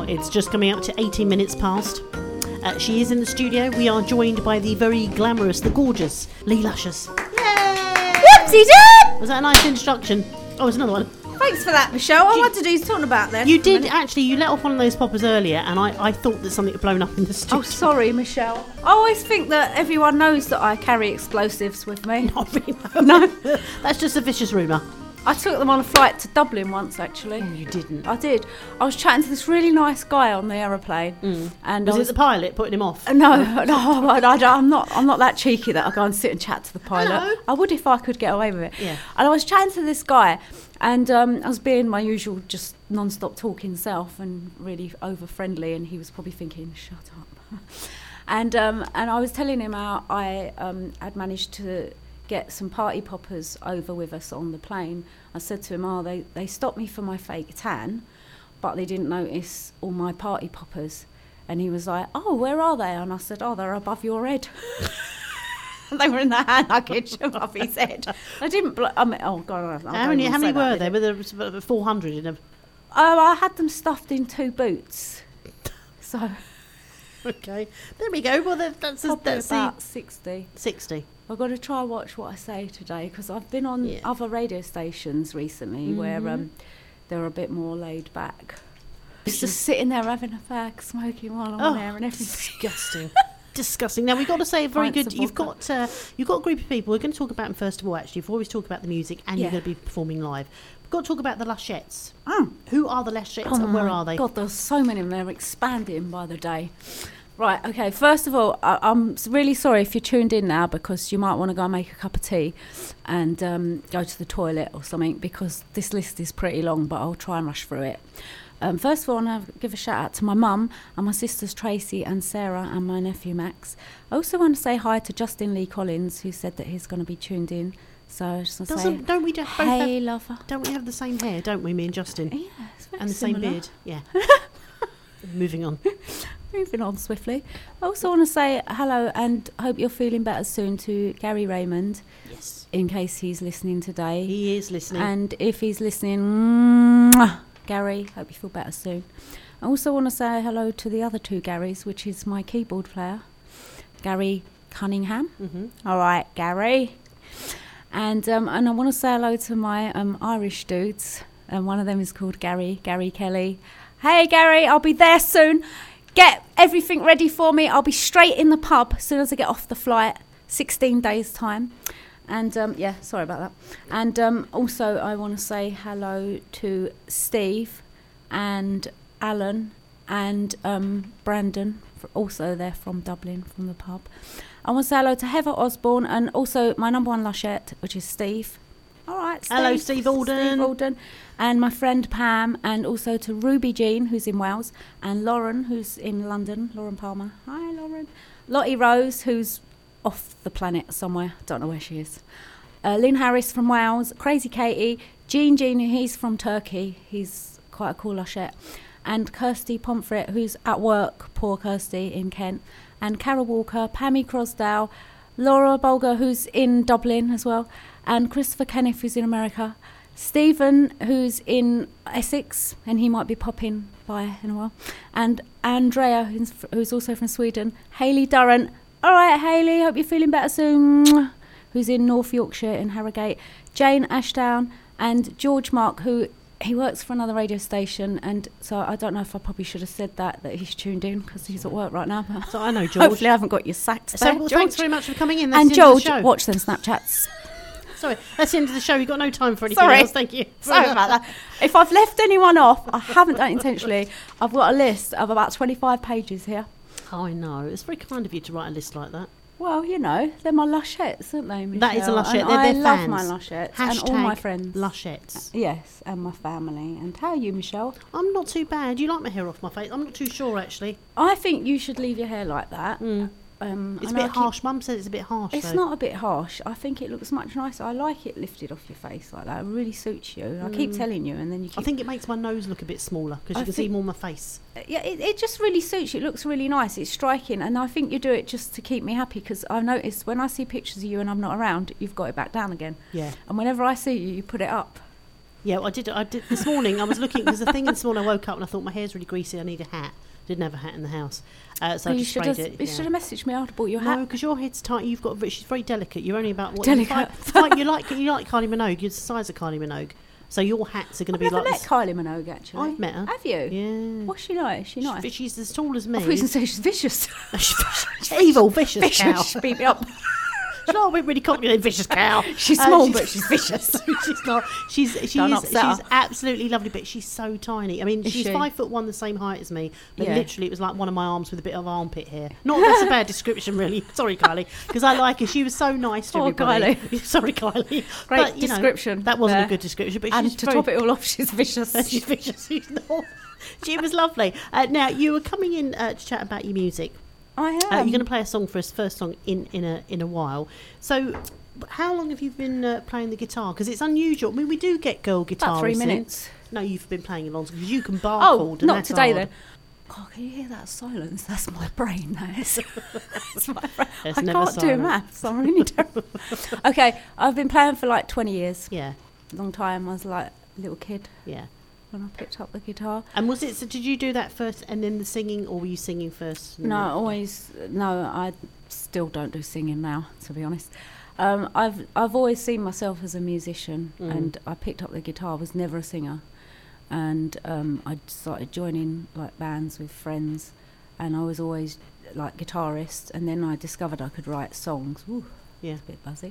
It's just coming up to 18 minutes past. She is in the studio. We are joined by the very glamorous, the gorgeous Lee Luscious. Yay! Whoopsie-doo! Was that a nice introduction? Oh, there's another one. Thanks for that, Michelle. I wanted to do talking about that. You did, actually. You let off one of those poppers earlier, and I thought that something had blown up in the studio. Oh, sorry, Michelle. I always think that everyone knows that I carry explosives with me. Not really. No. That's just a vicious rumour. I took them on a flight to Dublin once, actually. Oh, you didn't. I did. I was chatting to this really nice guy on the aeroplane. And Was it the pilot putting him off? No, I'm not that cheeky that I go and sit and chat to the pilot. Hello. I would if I could get away with it. Yeah. And I was chatting to this guy, and I was being my usual just non-stop talking self and really over-friendly, and he was probably thinking, shut up. And I was telling him how I had managed to get some party poppers over with us on the plane. I said to him, they stopped me for my fake tan, but they didn't notice all my party poppers. And he was like, oh, where are they? And I said, oh, they're above your head. They were in the hand luggage above his head. I didn't oh God, How many were there? Were there 400 in them? Oh, I had them stuffed in 2 boots. So Okay, there we go. Well, that's about 60. 60. I've got to try and watch what I say today, because I've been on other radio stations recently where they're a bit more laid back. Just sitting there having a fag, smoking while I'm on air and everything. Disgusting. Disgusting. Now, we've got to say a very good. You've got a group of people. We're going to talk about them first of all, actually, before we talk about the music, and you're going to be performing live. We've got to talk about the Lushettes. Who are the Lushettes and where are they? God, there's so many of them. They're expanding by the day. Right, okay, first of all, I'm really sorry if you're tuned in now, because you might want to go and make a cup of tea and go to the toilet or something, because this list is pretty long, but I'll try and rush through it. First of all, I want to give a shout out to my mum and my sisters Tracy and Sarah and my nephew Max. I also want to say hi to Justin Lee Collins, who said that he's going to be tuned in. So I just want to say, don't we just hey, lover. Don't we have the same hair, don't we, me and Justin? Yeah, it's very and the similar. same beard, yeah. Moving on. Moving on swiftly. I also want to say hello and hope you're feeling better soon to Gary Raymond. Yes. In case he's listening today. He is listening. And if he's listening, Gary, hope you feel better soon. I also want to say hello to the other 2 Garys, which is my keyboard player, Gary Cunningham. All right, Gary. And I want to say hello to my Irish dudes. And one of them is called Gary Kelly. Hey, Gary, I'll be there soon. Get everything ready for me. I'll be straight in the pub as soon as I get off the flight, 16 days' time. And, sorry about that. And also I want to say hello to Steve and Alan and Brandon. Also, they're from Dublin, from the pub. I want to say hello to Heather Osborne and also my number 1 Lushette, which is Steve. All right, Steve. Hello, Steve Alden. Steve Alden. And my friend Pam, and also to Ruby Jean, who's in Wales, and Lauren, who's in London, Lauren Palmer. Hi, Lauren. Lottie Rose, who's off the planet somewhere. Don't know where she is. Lynn Harris from Wales. Crazy Katie. Jean, he's from Turkey. He's quite a cool Lushette. And Kirsty Pomfret, who's at work, poor Kirsty, in Kent. And Carol Walker, Pammy Crosdale, Laura Bolger, who's in Dublin as well, and Christopher Kenneth, who's in America, Stephen, who's in Essex, and he might be popping by in a while, and Andrea, who's also from Sweden, Hayley Durrant. All right, Hayley, hope you're feeling better soon, who's in North Yorkshire in Harrogate, Jane Ashdown, and George Mark, who he works for another radio station, and so I don't know if I probably should have said that he's tuned in, because he's at work right now. But so I know, George. Hopefully I haven't got you sacked today. So, well, thanks very much for coming in. That's and the end of George, the show. watch them Snapchats. Sorry, that's the end of the show. We've got no time for anything else. Thank you. Sorry about that. If I've left anyone off, I haven't done it intentionally. I've got a list of about 25 pages here. Oh, I know. It's very kind of you to write a list like that. Well, you know, they're my Lushettes, aren't they, Michelle? That is a Lushette. And they're I fans. love my Lushettes Hashtag and all my friends. Lushettes. Yes, and my family. And how are you, Michelle? I'm not too bad. You like my hair off my face? I'm not too sure, actually. I think you should leave your hair like that. It's a bit harsh. Mum says it's a bit harsh. It's not a bit harsh. I think it looks much nicer. I like it lifted off your face like that. It really suits you. I keep telling you, and then you keep... I think it makes my nose look a bit smaller, because you can see more of my face. Yeah, it just really suits you. It looks really nice. It's striking, and I think you do it just to keep me happy, because I've noticed when I see pictures of you and I'm not around, you've got it back down again. Yeah. And whenever I see you, you put it up. Yeah, well, I did this morning. I was looking because the thing this morning I woke up and I thought my hair's really greasy. I need a hat. Didn't have a hat in the house, so I just sprayed it. You should have messaged me after I bought your hat. No, because your head's tight. You've got. She's very delicate. You're only about what? Delicate. You like Kylie Minogue. You're the size of Kylie Minogue. So your hats are going to be like. I've never met Kylie Minogue, actually. I've met her. Have you? Yeah. What's she like? Is she nice? She's as tall as me. I thought you were going to say she's vicious. Evil, vicious cow. Beat me up. She's not a bit really cocky, vicious cow. She's small, but she's vicious. She's not. She's absolutely lovely, but she's so tiny. I mean, she's 5'1", the same height as me, but literally it was like one of my arms with a bit of armpit hair. Not that's a bad description, really. Sorry, Kylie, because I like her. She was so nice to everybody. Kylie. Sorry, Kylie. Great description. That wasn't a good description, but and to top it all off, she's vicious. She's vicious. She's not. She was lovely. Now you were coming in to chat about your music. I am. You're going to play a song for us, first song in a while. So, how long have you been playing the guitar? Because it's unusual. I mean, we do get girl guitarists. About 3 minutes. No, you've been playing a long time because you can bar chord. Oh, not today then. God, can you hear that silence? That's my brain. That is. That's my brain. I can't do maths. I'm really terrible. Okay, I've been playing for like 20 years. Yeah. A long time. I was like a little kid. Yeah. When I picked up the guitar. And was it? So did you do that first and then the singing, or were you singing first? No, I still don't do singing now, to be honest. I've always seen myself as a musician, and I picked up the guitar. I was never a singer, and I started joining like bands with friends, and I was always like guitarist. And then I discovered I could write songs. Ooh, yeah, it's a bit buzzy,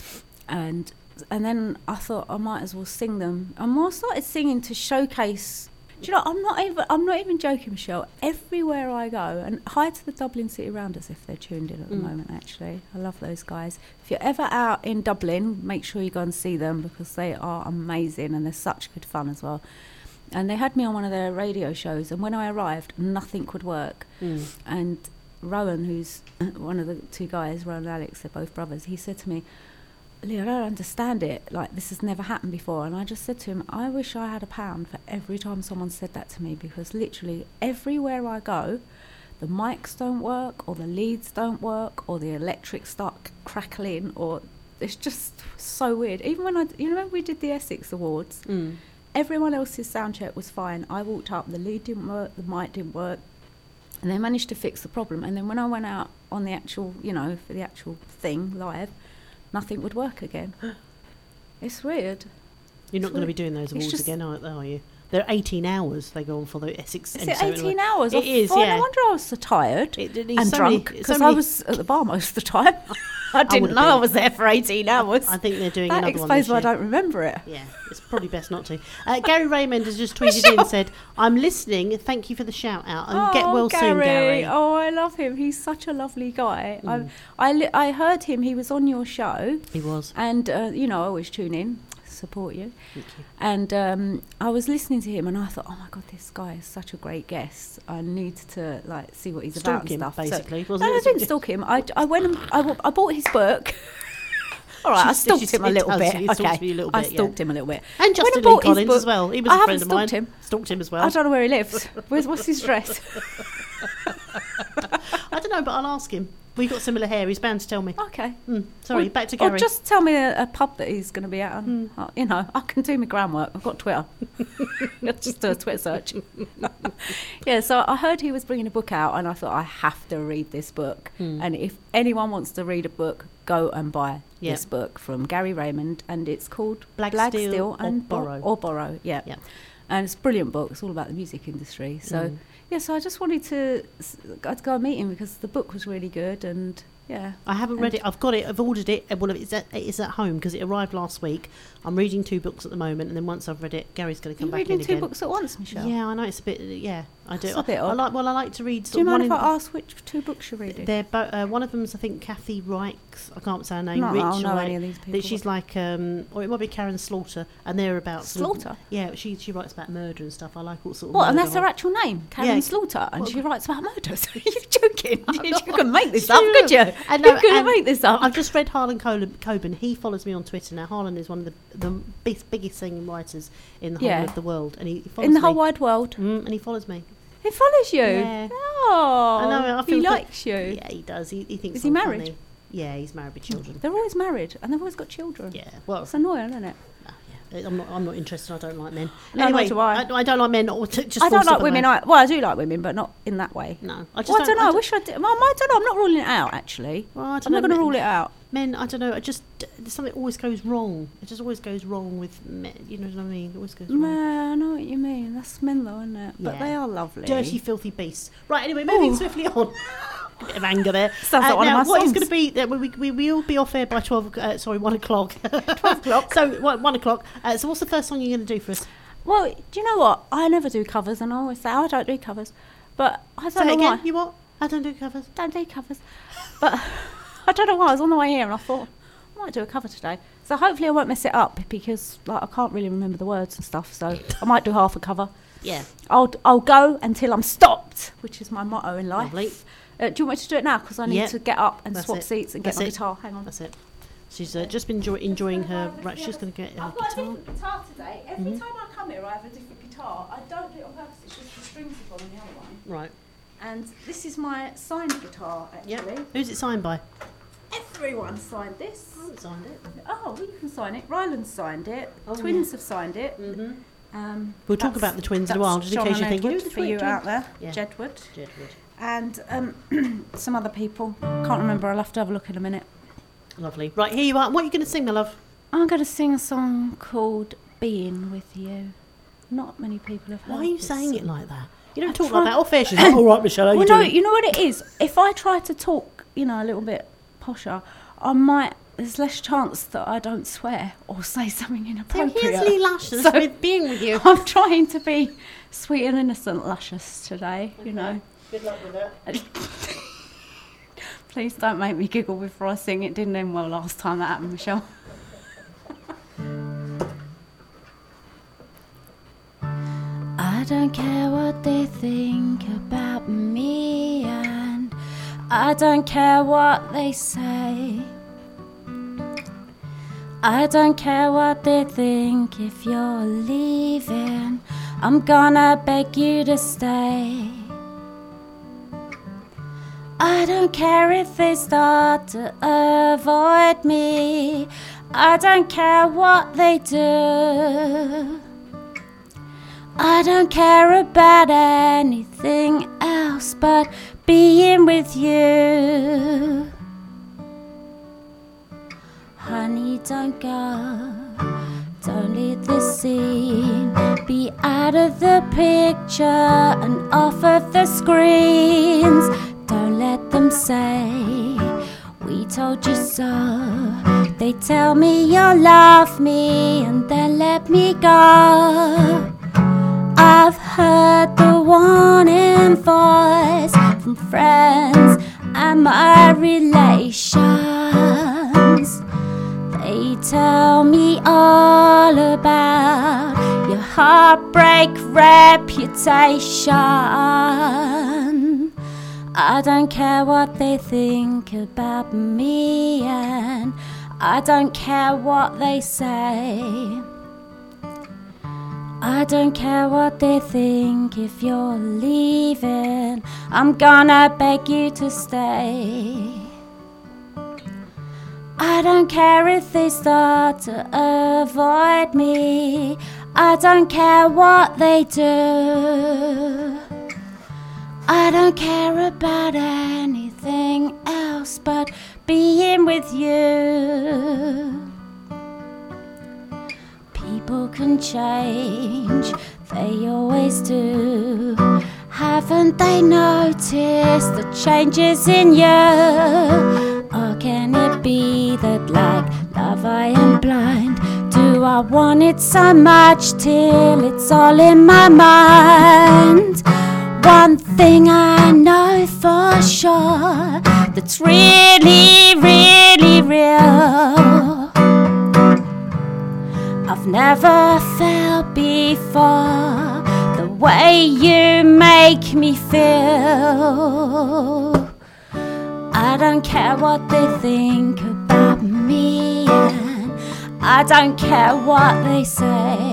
and then I thought I might as well sing them. And I started singing to showcase. Do you know? I'm not even joking, Michelle. Everywhere I go, and hi to the Dublin City Rounders if they're tuned in at the moment. Actually, I love those guys. If you're ever out in Dublin, make sure you go and see them because they are amazing and they're such good fun as well. And they had me on one of their radio shows, and when I arrived, nothing could work. And Rowan, who's one of the two guys, Rowan and Alex, they're both brothers. He said to me, Lee, I don't understand it. Like, this has never happened before. And I just said to him, I wish I had £1 for every time someone said that to me, because literally everywhere I go, the mics don't work, or the leads don't work, or the electrics start crackling, or it's just so weird. Even when we did the Essex Awards, everyone else's sound check was fine. I walked up, the lead didn't work, the mic didn't work, and they managed to fix the problem. And then when I went out on the actual, for the actual thing live, nothing would work again. It's weird. You're not going to be doing those awards again, are you? They're 18 hours they go on for the Essex. Is it 18 hours? It is, yeah. No wonder I was so tired and drunk, because I was at the bar most of the time. I didn't know I was there for 18 hours. I think they're doing another one this year. That explains why I don't remember it. Yeah, it's probably best not to. Gary Raymond has just tweeted in and said, I'm listening, thank you for the shout out, and get well soon, Gary. Oh, I love him. He's such a lovely guy. I heard him, he was on your show. He was. And, I always tune in. Support you. Thank you. And I was listening to him and I thought, oh my God, this guy is such a great guest. I need to see what he's about and stuff. Basically. So, I didn't stalk him. I went and I bought his book. All right, I stalked him a little bit. Okay, I stalked him a little bit. And Justin Lee Collins as well. He was a friend of mine. Stalked him as well. I don't know where he lives. What's his address? I don't know, but I'll ask him. We got similar hair. He's bound to tell me. Okay. Sorry, back to Gary. Or just tell me a pub that he's going to be at. And, I can do my groundwork. I've got Twitter. Just do a Twitter search. Yeah, so I heard he was bringing a book out, and I thought I have to read this book. And if anyone wants to read a book, go and buy this book from Gary Raymond, and it's called Black Steel and Borrow. Yeah. And it's a brilliant book. It's all about the music industry. So, so I just wanted to go and meet him because the book was really good. And, yeah. I haven't read it. I've got it. I've ordered it. Well, it's at home because it arrived last week. I'm reading 2 books at the moment. And then once I've read it, Gary's going to come back in again. You're reading 2 books at once, Michelle? Yeah, I know. It's a bit, I do. It's a bit odd. I like to read. Do you mind if I ask which 2 books you're reading? They're one of them's, I think, Kathy Reichs. I can't say her name. No, I don't know any of these people. She's like, or it might be Karen Slaughter. And they're about... Slaughter? Yeah, she writes about murder and stuff. I like all sorts of What, and that's her actual name? Karen Slaughter? And she writes about murders? Are you joking? You couldn't make this up, could you? You couldn't make this up. I've just read Harlan Coben. He follows me on Twitter now. Harlan is one of the biggest singing writers in the whole of the world, and he follows in the whole wide world. And he follows me. He follows you. Yeah. Oh, I know. He likes you. Yeah, he does. He thinks. Is he married? Funny. Yeah, he's married with children. They're always married, and they've always got children. Yeah. Well, it's annoying, isn't it? Yeah. I'm not interested. I don't like men. No, Anyway, do I. I don't like men. Or just I don't like women. Well, I do like women, but not in that way. No, I don't know. I wish I did. Well, I don't know. I'm not ruling it out, actually. Well, I'm not going to rule it out. Men, I don't know. Something always goes wrong. It just always goes wrong with men. You know what I mean? It always goes wrong. I know what you mean. That's men, though, isn't it? Yeah. But they are lovely. Dirty, filthy beasts. Right. Anyway, moving swiftly on. A bit of anger there. Sounds like one of my songs. What is going to be? We will be off air by 1 o'clock. 12 o'clock. So 1 o'clock. So what's the first song you're going to do for us? Well, do you know what? I never do covers, and I always say I don't do covers. But I don't know again. why. You what? I don't do covers. Don't do covers. But I don't know why. I was on the way here, and I thought I might do a cover today. So hopefully I won't mess it up because I can't really remember the words and stuff. So I might do half a cover. Yeah. I'll go until I'm stopped, which is my motto in life. Lovely. Do you want me to do it now? Because I need to get up and swap seats and get my guitar. Hang on. That's it. She's just been enjoying her. Right, she's going to get her I've got guitar. a different guitar today. Every time I come here, I have a different guitar. I don't do it on purpose. It's just the strings are on the other one. Right. And this is my signed guitar, actually. Yep. Who's it signed by? Everyone signed this. I haven't signed it. Oh, well, you can sign it. Ryland signed it. Oh, Twins have signed it. Mm-hmm. We'll talk about the Twins in a while, just in case you're thinking, who's the for you out there. Yeah. Jedward. Jedward. And some other people. Can't remember. I'll have to have a look in a minute. Lovely. Right, here you are. What are you going to sing, my love? I'm going to sing a song called Being With You. Not many people have heard Why are you this saying song. it like that? You don't talk like that off air. She's like, all right, Michelle, how you doing? You know what it is? If I try to talk, a little bit posher, there's less chance that I don't swear or say something So inappropriate. here's Lee Luscious with Being With You. I'm trying to be sweet and innocent luscious today, you know. Good luck with that. Please don't make me giggle before I sing. It didn't end well last time that happened, Michelle. I don't care what they think about me, and I don't care what they say. I don't care what they think if you're leaving. I'm gonna beg you to stay. I don't care if they start to avoid me. I don't care what they do. I don't care about anything else but being with you. Honey, don't go. Don't leave the scene. Be out of the picture and off of the screens. Don't let them say we told you so. They tell me you'll love me and then let me go. I've heard the warning voice from friends and my relations. They tell me all about your heartbreak reputation. I don't care what they think about me, and I don't care what they say. I don't care what they think if you're leaving. I'm gonna beg you to stay. I don't care if they start to avoid me. I don't care what they do. I don't care about anything else but being with you. People can change, they always do. Haven't they noticed the changes in you? Or can it be that like love I am blind? Do I want it so much till it's all in my mind? One thing I know for sure, that's really, really real. I've never felt before the way you make me feel. I don't care what they think about me, and I don't care what they say.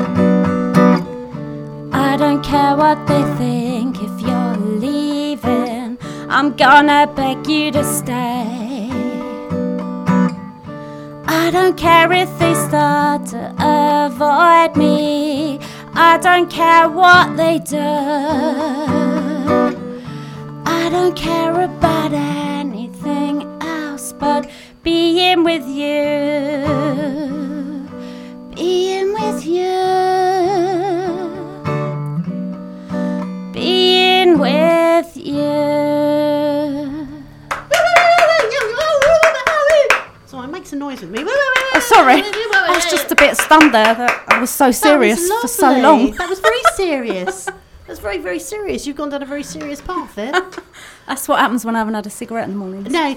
I don't care what they think if you're leaving. I'm gonna beg you to stay. I I don't care if they start to avoid me. I don't care what they do. I don't care about anything else but being with you. Being with you. Being with you. Makes a noise with me. Oh, sorry. I was just a bit stunned there that I was so serious for so long. That was very serious. That's very, very serious. You've gone down a very serious path there. That's what happens when I haven't had a cigarette in the morning. No,